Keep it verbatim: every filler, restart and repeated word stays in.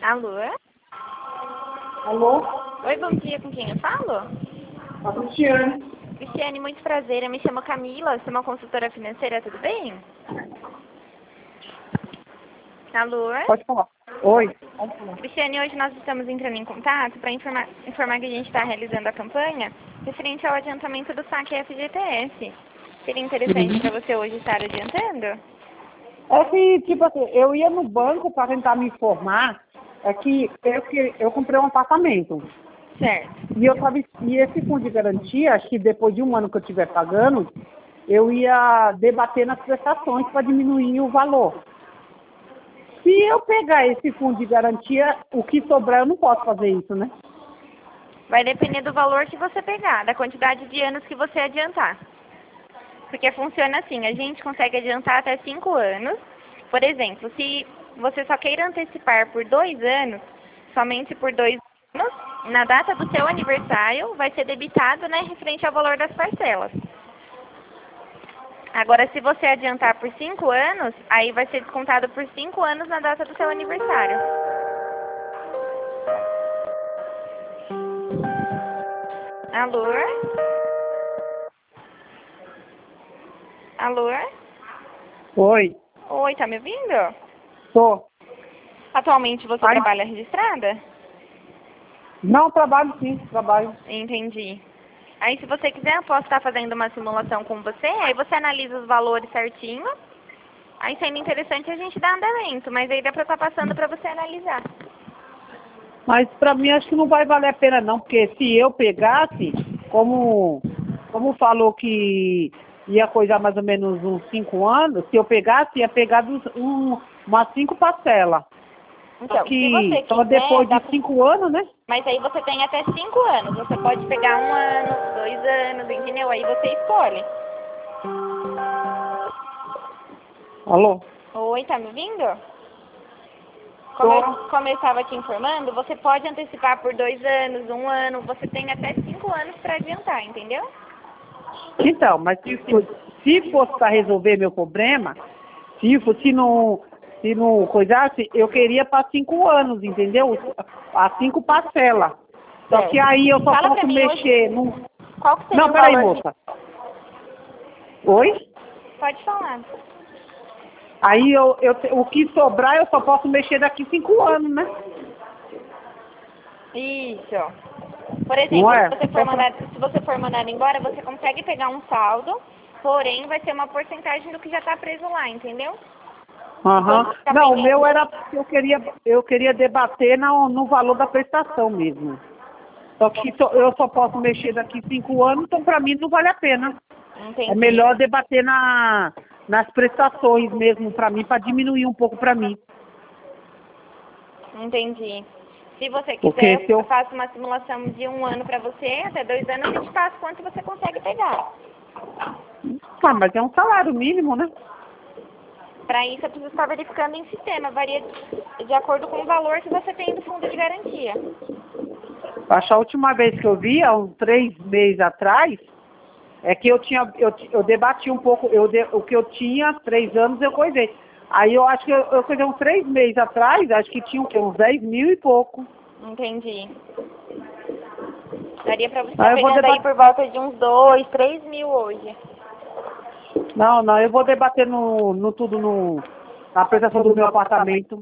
Alô? Alô? Oi, bom dia, com quem eu falo? A Cristiane. Cristiane, muito prazer, eu me chamo Camila, sou uma consultora financeira, tudo bem? Alô? Pode falar. Oi. Pode falar. Cristiane, hoje nós estamos entrando em contato para informar, informar que a gente está realizando a campanha referente ao adiantamento do saque F G T S. Seria interessante para você hoje estar adiantando? É que, tipo assim, eu ia no banco para tentar me informar, é que eu, que eu comprei um apartamento. Certo. E, eu tava, e esse fundo de garantia, acho que depois de um ano que eu estiver pagando, eu ia debater nas prestações para diminuir o valor. Se eu pegar esse fundo de garantia, o que sobrar eu não posso fazer isso, né? Vai depender do valor que você pegar, da quantidade de anos que você adiantar. Porque funciona assim, a gente consegue adiantar até cinco anos. Por exemplo, se você só queira antecipar por dois anos, somente por dois anos, na data do seu aniversário, vai ser debitado, né, referente ao valor das parcelas. Agora, se você adiantar por cinco anos, aí vai ser descontado por cinco anos na data do seu aniversário. Alô? Alô? Oi. Oi, tá me ouvindo? Tô. Atualmente você Ai, trabalha registrada? não, trabalho sim, trabalho. Entendi. Aí, se você quiser, eu posso estar fazendo uma simulação com você, aí você analisa os valores certinho. Aí, sendo interessante, a gente dá andamento, mas aí dá pra estar passando pra você analisar. Mas para mim acho que não vai valer a pena não, porque se eu pegasse, como, como falou que ia coisar mais ou menos uns cinco anos, se eu pegasse, ia pegar dos, um, umas cinco parcelas. Só Então, se você que só quiser, depois dá de pra... cinco anos, né? Mas aí você tem até cinco anos. Você pode pegar um ano, dois anos, entendeu? Aí você escolhe. Alô? Oi, tá me ouvindo? Como eu, Tô. como eu estava te informando, você pode antecipar por dois anos, um ano, você tem até cinco anos para adiantar, entendeu? Então, mas se, for- se fosse para resolver meu problema, se, for- se não, se não coisasse, eu queria para cinco anos, entendeu? As cinco parcelas. Só que Certo. aí eu só Fala pra posso mim mexer hoje, num. qual que seria Não, o peraí, valor que... moça. Oi? Pode falar. Aí eu, eu, te- o que sobrar eu só posso mexer daqui cinco anos, né? Isso. Por Não exemplo, se é? você for Só pra... mandado, se você for mandado embora, você consegue pegar um saldo, porém vai ser uma porcentagem do que já está preso lá, entendeu? Aham. Enquanto ficar Não, o pendente... meu era porque eu queria, eu queria debater no, no valor da prestação mesmo. Só que só- eu só posso mexer daqui cinco anos, então para mim não vale a pena. É Entendi. melhor debater na, nas prestações mesmo para mim, para diminuir um pouco para mim. Entendi. Se você Porque quiser, se eu eu... faço uma simulação de um ano para você, até dois anos a gente passa quanto você consegue pegar. Ah, mas é um salário mínimo, né? Para isso, eu preciso estar verificando em sistema. Varia de, de acordo com o valor que você tem do fundo de garantia. Acho que a última vez que eu vi, há uns três meses atrás, é que eu tinha, eu, ti- eu debati um pouco, eu de- o que eu tinha, três anos eu coisei. Aí eu acho que eu, eu coisei uns três meses atrás, acho que tinha o quê? Uns dez mil e pouco. Entendi. Daria para você estar Aí eu vou pegando aí debater. por volta de uns dois, três mil hoje. Não, não, eu vou debater no, no tudo no, na apresentação do meu apartamento.